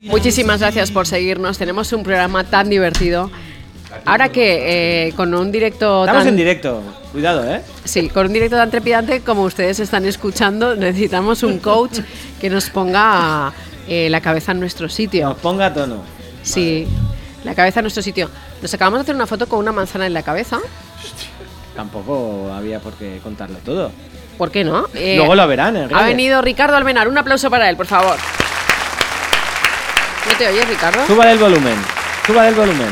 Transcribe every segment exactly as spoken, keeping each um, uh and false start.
Muchísimas gracias por seguirnos. Tenemos un programa tan divertido. Ahora que eh, con un directo Estamos tan... en directo, cuidado, ¿eh? Sí, con un directo tan trepidante como ustedes están escuchando, necesitamos un coach que nos ponga eh, la cabeza en nuestro sitio. Nos ponga a tono. Sí, la cabeza en nuestro sitio. Nos acabamos de hacer una foto con una manzana en la cabeza. Tampoco había por qué contarlo todo. ¿Por qué no? Eh, Luego lo verán, en Ha redes. venido Ricardo Almenar. Un aplauso para él, por favor. ¿No te oyes, Ricardo? Suba del volumen, suba del volumen.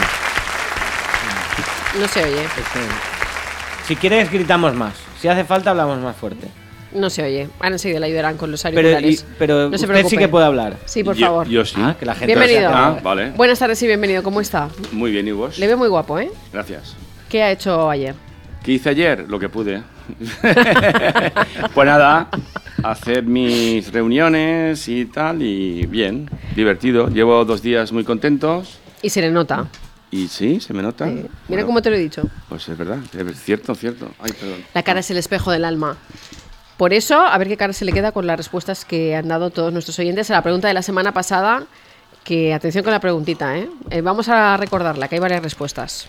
No se oye. Si quieres gritamos más, si hace falta hablamos más fuerte. No se oye. Ahora enseguida le ayudarán con los Pero, auriculares. y, pero no se usted preocupe. sí que puede hablar. Sí, por Yo- favor. Yo, sí. Ah, que la gente Bienvenido. lo sepa. Ah, vale. Buenas tardes y bienvenido. ¿Cómo está? Muy bien, ¿y vos? Le veo muy guapo, ¿eh? Gracias. ¿Qué ha hecho ayer? ¿Qué hice ayer? Lo que pude. Pues nada, hacer mis reuniones y tal, y bien, divertido. Llevo dos días muy contentos. Y se le nota. Y sí, se me nota. Sí. Mira Bueno, cómo te lo he dicho. Pues es verdad, es cierto, cierto. Ay, perdón. La cara es el espejo del alma. Por eso, a ver qué cara se le queda con las respuestas que han dado todos nuestros oyentes a la pregunta de la semana pasada. Que atención con la preguntita, ¿eh? Eh, vamos a recordarla, que hay varias respuestas.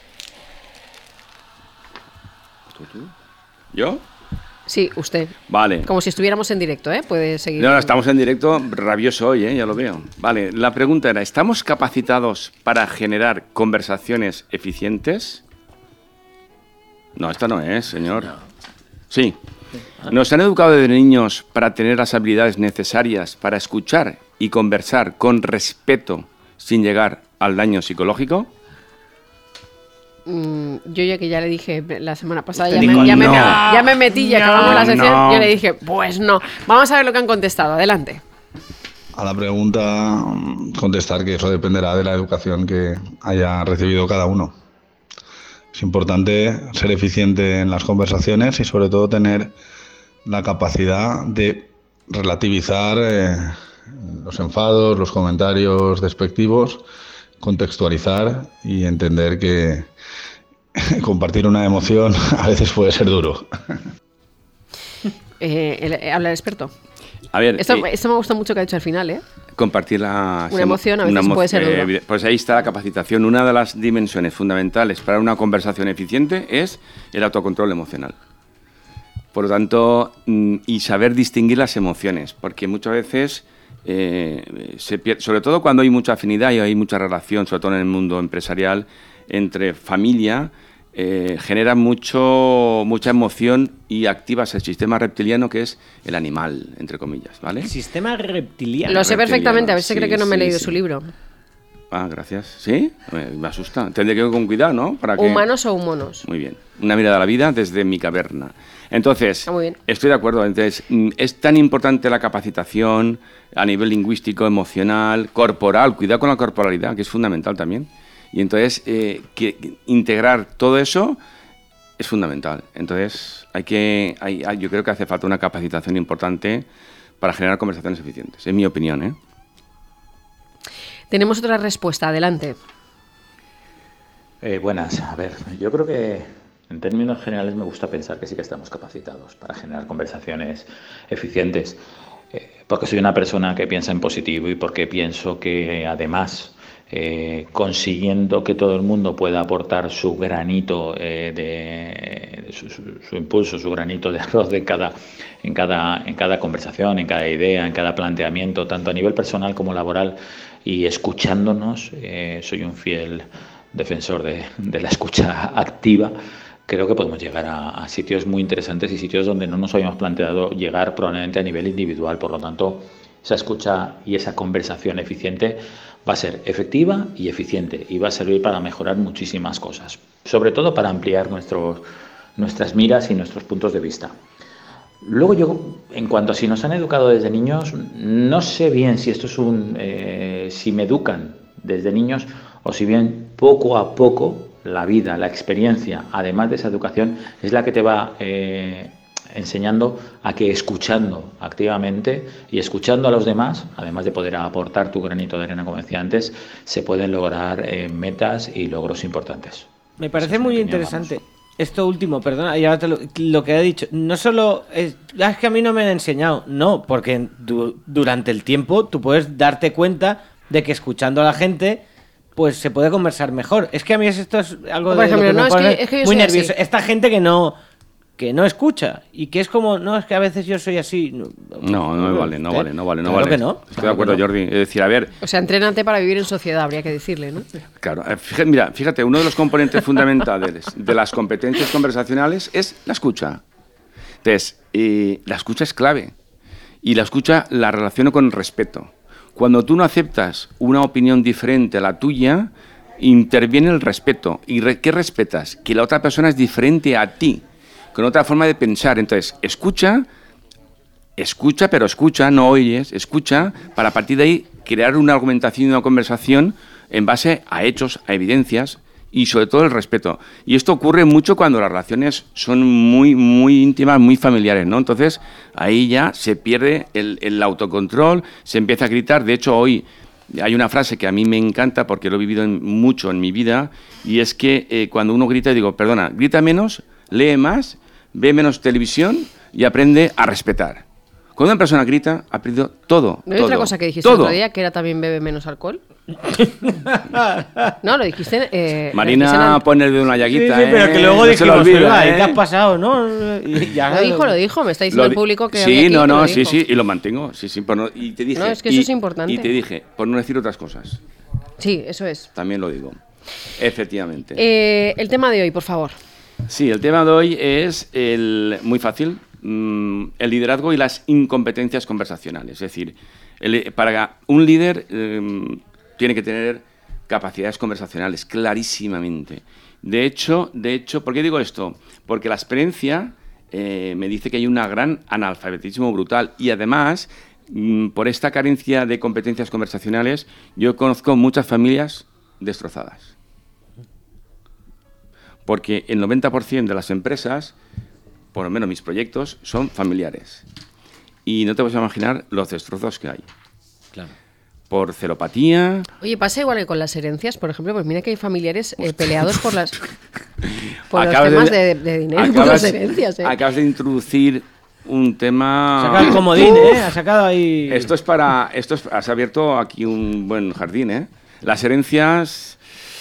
¿Tú, tú? ¿Yo? Sí, usted. Vale. Como si estuviéramos en directo, ¿eh? Puede seguir. No, no, estamos en directo, rabioso hoy, ¿eh? Ya lo veo. Vale, la pregunta era, ¿estamos capacitados para generar conversaciones eficientes? No, esta no es, señor. Sí. ¿Nos han educado desde niños para tener las habilidades necesarias para escuchar y conversar con respeto sin llegar al daño psicológico? Mm, yo ya que ya le dije la semana pasada, ya Usted me, dijo ya, me, no. ya me metí y acabamos la sección. no. Yo le dije, pues no. Vamos a ver lo que han contestado. Adelante. A la pregunta, mm, contestar que eso dependerá de la educación que haya recibido cada uno. Es importante ser eficiente en las conversaciones y sobre todo tener la capacidad de relativizar eh, los enfados, los comentarios despectivos, contextualizar y entender que compartir una emoción a veces puede ser duro. Eh, el- eh, habla el experto. A ver, Esto, eh, esto me gusta mucho que ha dicho al final, ¿eh? compartir la... Una emoción a veces emo- puede ser duro. evide- Pues ahí está la capacitación. Una de las dimensiones fundamentales para una conversación eficiente es el autocontrol emocional. Por lo tanto, mm, y saber distinguir las emociones, porque muchas veces, eh, se pier- sobre todo cuando hay mucha afinidad y hay mucha relación, sobre todo en el mundo empresarial, entre familia, eh, genera mucho mucha emoción y activas el sistema reptiliano, que es el animal, entre comillas, ¿vale? Sistema reptiliano. Lo sé reptiliano, perfectamente. A ver si sí, cree que no me he sí, leído sí. su libro. Ah, gracias. ¿Sí? Me, me asusta. Tendré que ir con cuidado, ¿no? Para que... ¿Humanos o humonos? Muy bien. Una mirada a la vida desde mi caverna. Entonces, Ah, muy bien. estoy de acuerdo. Entonces, mm, es tan importante la capacitación a nivel lingüístico, emocional, corporal. Cuidado con la corporalidad, que es fundamental también. Y entonces, eh, que, que integrar todo eso es fundamental. Entonces, hay que, hay, hay- yo creo que hace falta una capacitación importante para generar conversaciones eficientes. Es mi opinión, ¿eh? Tenemos otra respuesta. Adelante. Eh, buenas, a ver, yo creo que en términos generales me gusta pensar que sí que estamos capacitados para generar conversaciones eficientes, eh, porque soy una persona que piensa en positivo y porque pienso que además eh, consiguiendo que todo el mundo pueda aportar su granito eh, de, de su, su, su impulso, su granito de arroz en cada, en, cada, en cada conversación, en cada idea, en cada planteamiento, tanto a nivel personal como laboral, y escuchándonos, eh, soy un fiel defensor de, de la escucha activa. Creo que podemos llegar a, a sitios muy interesantes y sitios donde no nos habíamos planteado llegar probablemente a nivel individual. Por lo tanto, esa escucha y esa conversación eficiente va a ser efectiva y eficiente y va a servir para mejorar muchísimas cosas, sobre todo para ampliar nuestros, nuestras miras y nuestros puntos de vista. Luego yo, en cuanto a si nos han educado desde niños, no sé bien si esto es un, eh, si me educan desde niños o si bien poco a poco la vida, la experiencia, además de esa educación, es la que te va eh, enseñando a que escuchando activamente y escuchando a los demás, además de poder aportar tu granito de arena, como decía antes, se pueden lograr eh, metas y logros importantes. Me parece Esa es mi muy opinión, interesante. vamos. Esto último, perdona, y ahora te lo, lo que he dicho. No solo es, es que a mí no me han enseñado, no, porque du- durante el tiempo tú puedes darte cuenta de que escuchando a la gente pues se puede conversar mejor. Es que a mí esto es algo Por de ejemplo, lo que no, me es pone que- es que yo muy soy nervioso. así. Esta gente que no que no escucha y que es como, no, es que a veces yo soy así. No, No, no vale, no ¿Eh? vale, no vale, no Claro vale. que no. Estoy Claro de acuerdo, que no. Jordi. Es decir, a ver, O sea, entrénate para vivir en sociedad, habría que decirle, ¿no? claro, eh, fíjate, mira, fíjate, uno de los componentes fundamentales de las competencias conversacionales es la escucha. Entonces, eh, la escucha es clave y la escucha la relaciono con respeto. Cuando tú no aceptas una opinión diferente a la tuya, interviene el respeto. ¿Y re- qué respetas? Que la otra persona es diferente a ti, con otra forma de pensar. Entonces, escucha, escucha, pero escucha, no oyes, escucha, para a partir de ahí crear una argumentación y una conversación en base a hechos, a evidencias y sobre todo el respeto. Y esto ocurre mucho cuando las relaciones son muy, muy íntimas, muy familiares, ¿no? Entonces, ahí ya se pierde el, el autocontrol, se empieza a gritar. De hecho, hoy hay una frase que a mí me encanta porque lo he vivido en- mucho en mi vida, y es que eh, cuando uno grita, digo, perdona, grita menos, lee más, ve menos televisión y aprende a respetar. Cuando una persona grita, ha aprendido todo. ¿No hay todo, otra cosa que dijiste todo. el otro día, que era también bebe menos alcohol? No, lo dijiste... Eh, lo Marina dijiste en el- pone el dedo en la Sí, llaguita, sí, pero ¿eh? que luego No se lo dijimos, olvida, "Oiga, ¿y ¿eh? qué has pasado, no?" Y ya- Lo dijo, lo dijo, me está diciendo Lo el di- público que sí, había aquí no, que no, lo sí, dijo. sí, y lo mantengo, sí, sí, por no- y te dije, No, es que eso y- es importante. Y te dije, por no decir otras cosas, Sí, eso es. también lo digo, efectivamente. Eh, el tema de hoy, por favor. Sí, el tema de hoy es el, muy fácil, mm, el liderazgo y las incompetencias conversacionales. Es decir, el- para un líder eh, tiene que tener capacidades conversacionales, clarísimamente. De hecho, de hecho, ¿por qué digo esto? Porque la experiencia eh, me dice que hay un gran analfabetismo brutal y además, mm, por esta carencia de competencias conversacionales, yo conozco muchas familias destrozadas. Porque el noventa por ciento de las empresas, por lo menos mis proyectos, son familiares. Y no te vas a imaginar los destrozos que hay. Claro. Por celopatía. Oye, pasa igual que con las herencias, por ejemplo, pues mira que hay familiares eh, peleados por las por los Acabas temas de, de dinero, por acabas- las herencias. ¿eh? Acabas de introducir un tema... Ha sacado el comodín, ¿eh? Ha sacado ahí... Esto es para... Esto es, has abierto aquí un buen jardín, ¿eh? Las herencias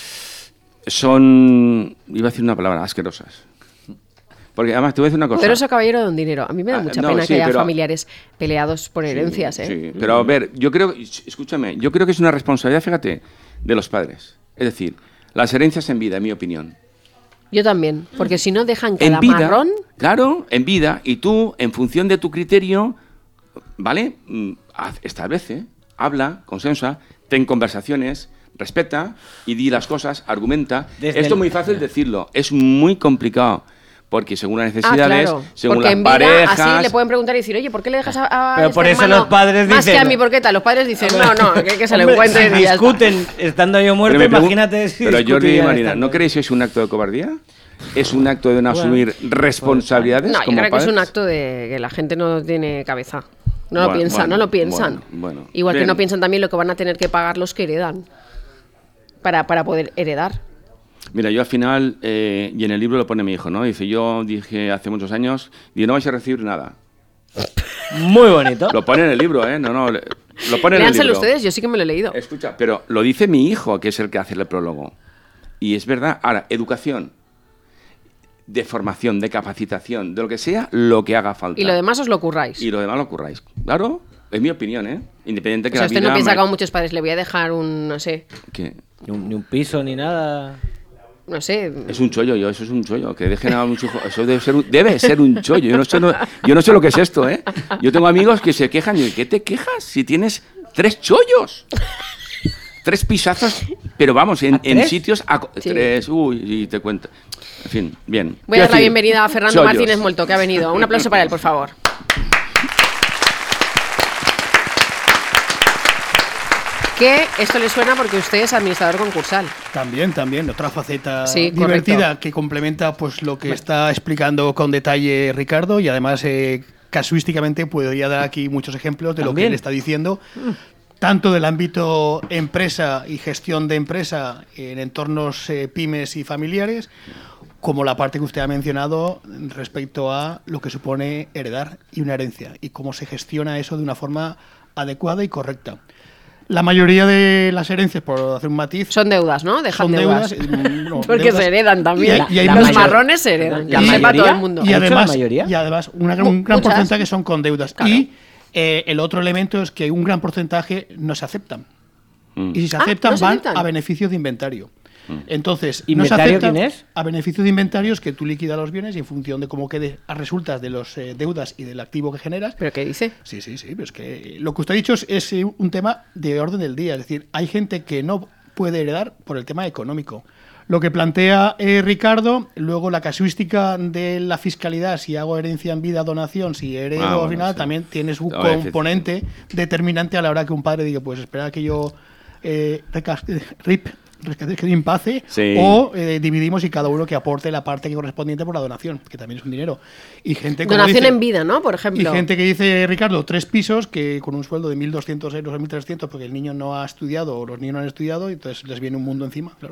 son... Iba a decir una palabra, asquerosas. Porque además te voy a decir una cosa. Pero eso, caballero, don dinero. A mí me da Ah, mucha no, pena sí, que haya pero- familiares peleados por herencias, ¿eh? Sí, pero a ver, yo creo, escúchame, yo creo que es una responsabilidad, fíjate, de los padres. Es decir, las herencias en vida, en mi opinión. Yo también, porque si no dejan En cada vida, marrón... claro, en vida, y tú, en función de tu criterio, ¿vale? Mm, haz- Establece, habla, consensa, ten conversaciones, respeta y di las cosas, argumenta. Desde Esto el- es muy fácil decirlo, es muy complicado. Porque según las Ah, necesidades, claro. según Porque las en vida parejas... así le pueden preguntar y decir, oye, ¿por qué le dejas a, a Pero este por eso hermano los padres más dicen- que a mí? ¿Por qué tal? Los padres dicen, no, no, que, que se lo Hombre, encuentren si y ya está. discuten estando yo muerto, Pero me pregun- imagínate si Pero Jordi y discutirían Marina, estando- ¿no creéis que es un acto de cobardía? ¿Es un acto de no Bueno, asumir responsabilidades No, yo como creo que es padres? un acto de que la gente no tiene cabeza. No lo Bueno, piensan, bueno, no lo piensan. bueno, bueno. Igual que Bien. no piensan también lo que van a tener que pagar los que heredan para, para poder heredar. Mira, yo al final, eh, y en el libro lo pone mi hijo, ¿no? Dice, yo dije hace muchos años, y no vais a recibir nada. Muy bonito. Lo pone en el libro, ¿eh? No, no, le- lo pone en el Léanselo libro. ustedes, yo sí que me lo he leído. Escucha, pero lo dice mi hijo, que es el que hace el prólogo. Y es verdad. Ahora, educación, de formación, de capacitación, de lo que sea, lo que haga falta. Y lo demás os lo curráis. Y lo demás lo curráis. Claro, es mi opinión, ¿eh? Independiente O que sea, la usted vida no piensa me- como muchos padres, le voy a dejar un, no sé, que Ni un, ni un piso, ni nada. no sé... es un chollo, yo, eso es un chollo. Que dejen a un hijo, eso debe ser un, debe ser un chollo. Yo no, sé, no- yo no sé lo que es esto, ¿eh? Yo tengo amigos que se quejan y ¿qué te quejas si tienes tres chollos? Tres pisazos, pero vamos, en, ¿A en tres? sitios... a- Sí. Tres, uy, y te cuento. En fin, bien. Voy a dar la Quiero decir, bienvenida a Fernando chollos. Martínez Molto, que ha venido. Un aplauso para él, por favor. Que esto le suena porque usted es administrador concursal. También, también, otra faceta Sí, divertida correcto. que complementa pues lo que está explicando con detalle Ricardo y además eh, casuísticamente podría dar aquí muchos ejemplos de lo que También. él está diciendo, tanto del ámbito empresa y gestión de empresa en entornos eh, pymes y familiares, como la parte que usted ha mencionado respecto a lo que supone heredar y una herencia y cómo se gestiona eso de una forma adecuada y correcta. La mayoría de las herencias, por hacer un matiz, son deudas, ¿no? Dejan son deudas. deudas. eh, no, Porque deudas. se heredan también. Y- y hay los muchas- marrones se heredan. ¿La Que lo sepa mayoría? todo el mundo. Y ¿Ha dicho además, la mayoría? y además una gran- Mu- un gran muchas. porcentaje son con deudas. Claro. Y eh, el otro elemento es que un gran porcentaje no se aceptan. Mm. Y si se Ah, aceptan, ¿no se van aceptan? a beneficios de inventario. Entonces, ¿Inventario no se aceptan quién es? a beneficios de inventarios que tú liquidas los bienes y en función de cómo quede a resultas de las deudas y del activo que generas. ¿Pero qué dice? Sí, sí, sí, pero es que lo que usted ha dicho es, es, eh, un tema de orden del día. Es decir, hay gente que no puede heredar por el tema económico. Lo que plantea eh, Ricardo, luego la casuística de la fiscalidad, si hago herencia en vida, donación, si heredo Ah, al bueno, final, sí. también tiene su No, es componente determinante a la hora que un padre diga, pues espera que yo eh, recas- eh, rip, rescate que impace, Sí. o eh, dividimos y cada uno que aporte la parte correspondiente por la donación, que también es un dinero. Y gente como Donación dice- en vida, ¿no? Por y ejemplo. gente que dice, Ricardo, tres pisos que con un sueldo de mil doscientos euros o mil trescientos porque el niño no ha estudiado o los niños no han estudiado y entonces les viene un mundo encima, claro.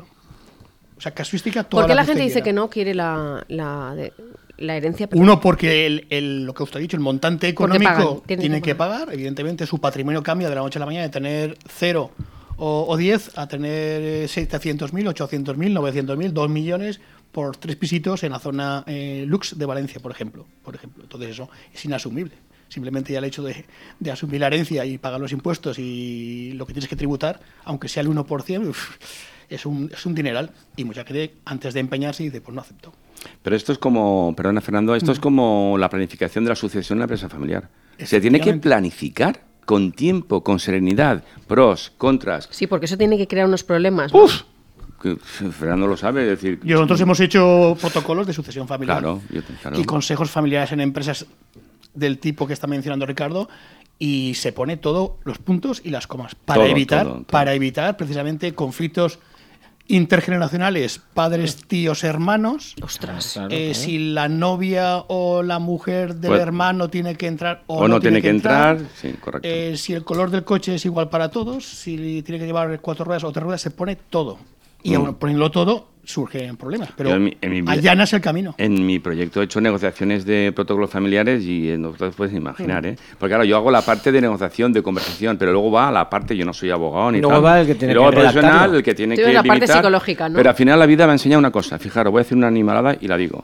O sea, casuística toda ¿Por qué la que gente usted dice que quiera. no quiere la, la, de- la herencia? Uno, porque el, el- lo que usted ha dicho, el montante Porque económico pagan, tienen tiene que que pagar. Evidentemente, su patrimonio cambia de la noche a la mañana de tener cero o, o diez a tener setecientos mil, ochocientos mil, novecientos mil, dos millones por tres pisitos en la zona eh, Lux de Valencia, por ejemplo. por ejemplo. Entonces, eso es inasumible. Simplemente ya el hecho de, de asumir la herencia y pagar los impuestos y lo que tienes que tributar, aunque sea el uno por ciento, uf, es un, es un dineral. Y mucha gente, antes de empeñarse, dice, pues no acepto. Pero esto es como, perdona Fernando, esto Mm. es como la planificación de la sucesión en la empresa familiar. Se tiene que Efectivamente. planificar con tiempo, con serenidad, pros, contras. Sí, porque eso tiene que crear unos problemas. ¿no? ¡Uf! Que Fernando lo sabe, es decir... Y nosotros hemos hecho protocolos de sucesión familiar Claro, yo te- claro. y consejos familiares en empresas del tipo que está mencionando Ricardo y se pone todo los puntos y las comas para Todo, evitar todo, todo. para evitar precisamente conflictos intergeneracionales, padres, tíos, hermanos. Ostras. Claro, Eh, claro. si la novia o la mujer del Pues- hermano tiene que entrar o, O no tiene que entrar, sí, correcto. Eh, si el color del coche es igual para todos, si tiene que llevar cuatro ruedas o tres ruedas, se pone todo. Y Mm. aún poniéndolo todo, surgen problemas. Pero Yo en mi- en mi vida- allanas el camino. En mi proyecto he hecho negociaciones de protocolos familiares y eh, no te puedes imaginar, Mm. ¿eh? Porque claro, yo hago la parte de negociación, de conversación, pero luego va a la parte, yo no soy abogado ni Luego tal. va el que tiene y luego que el profesional, redactarlo. el que tiene Tú que eres la parte limitar, psicológica, ¿no? Pero al final la vida me ha enseñado una cosa. Fijaros, voy a hacer una animalada y la digo.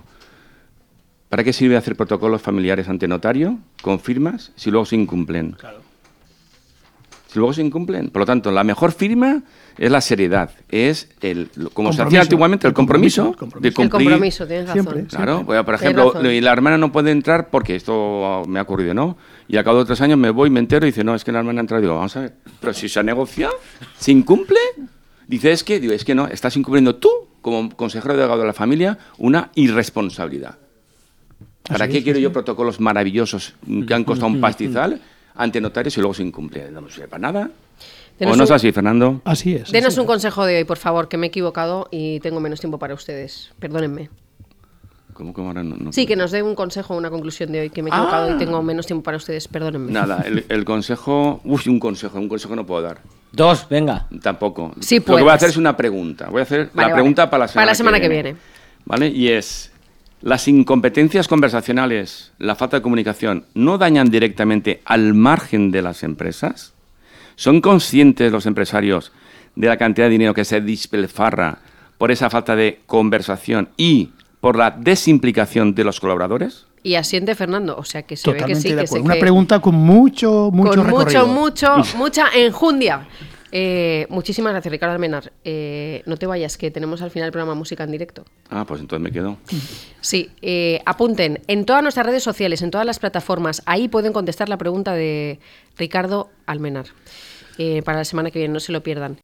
¿Para qué sirve hacer protocolos familiares ante notario con firmas si luego se incumplen? Claro. Si luego se incumplen. Por lo tanto, la mejor firma es la seriedad. Es, el, como se hacía Compromiso. antiguamente, el El compromiso, compromiso, el compromiso. de El cumplir. compromiso, tienes razón. Siempre. Claro, Siempre. pues, por Tienes ejemplo, razón. y la hermana no puede entrar porque esto me ha ocurrido, ¿no? Y al cabo de tres años me voy, me entero y dice, no, es que la hermana ha entrado. Digo, vamos a ver, pero si se ha negociado, ¿se incumple? Dice, es que, digo, es que no, estás incumpliendo tú, como consejero delegado de la familia, una irresponsabilidad. ¿Para Así qué es, quiero sí, yo sí. protocolos maravillosos que han costado un pastizal ante notarios y luego se incumple? No me sirve para nada. Denos ¿O no es un- así, Fernando? Así es. Denos así un es. consejo de hoy, por favor, que me he equivocado y tengo menos tiempo para ustedes. Perdónenme. ¿Cómo que ahora no? no Sí, que nos dé un consejo, una conclusión de hoy, que me he equivocado y tengo menos tiempo para ustedes. Perdónenme. Nada, el, el consejo... Uy, un consejo, un consejo no puedo dar. Dos, venga. Tampoco. Sí Lo que voy puedes. a hacer es una pregunta. Voy a hacer Vale, la vale. pregunta para la semana, Para la semana que viene. ¿Vale? Y es, ¿las incompetencias conversacionales, la falta de comunicación, no dañan directamente al margen de las empresas? ¿Son conscientes los empresarios de la cantidad de dinero que se despilfarra por esa falta de conversación y por la desimplicación de los colaboradores? Y asiente Fernando, o sea que se ve que Totalmente sí, de que acuerdo. sé Una que- pregunta con mucho, mucho con recorrido. mucho, mucho, mucha enjundia. Eh, muchísimas gracias, Ricardo Almenar. Eh, no te vayas, que tenemos al final el programa Música en Directo. Ah, pues entonces me quedo. Sí, eh, apunten, en todas nuestras redes sociales, en todas las plataformas, ahí pueden contestar la pregunta de Ricardo Almenar. Eh, para la semana que viene, no se lo pierdan.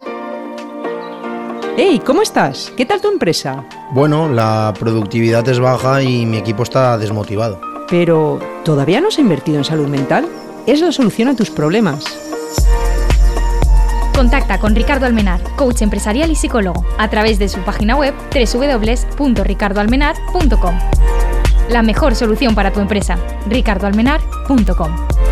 Hey, ¿cómo estás? ¿Qué tal tu empresa? Bueno, la productividad es baja y mi equipo está desmotivado. Pero, ¿todavía no has invertido en salud mental? Es la solución a tus problemas. Contacta con Ricardo Almenar, coach empresarial y psicólogo, a través de su página web doble u doble u doble u punto ricardo almenar punto com. La mejor solución para tu empresa, ricardo almenar punto com.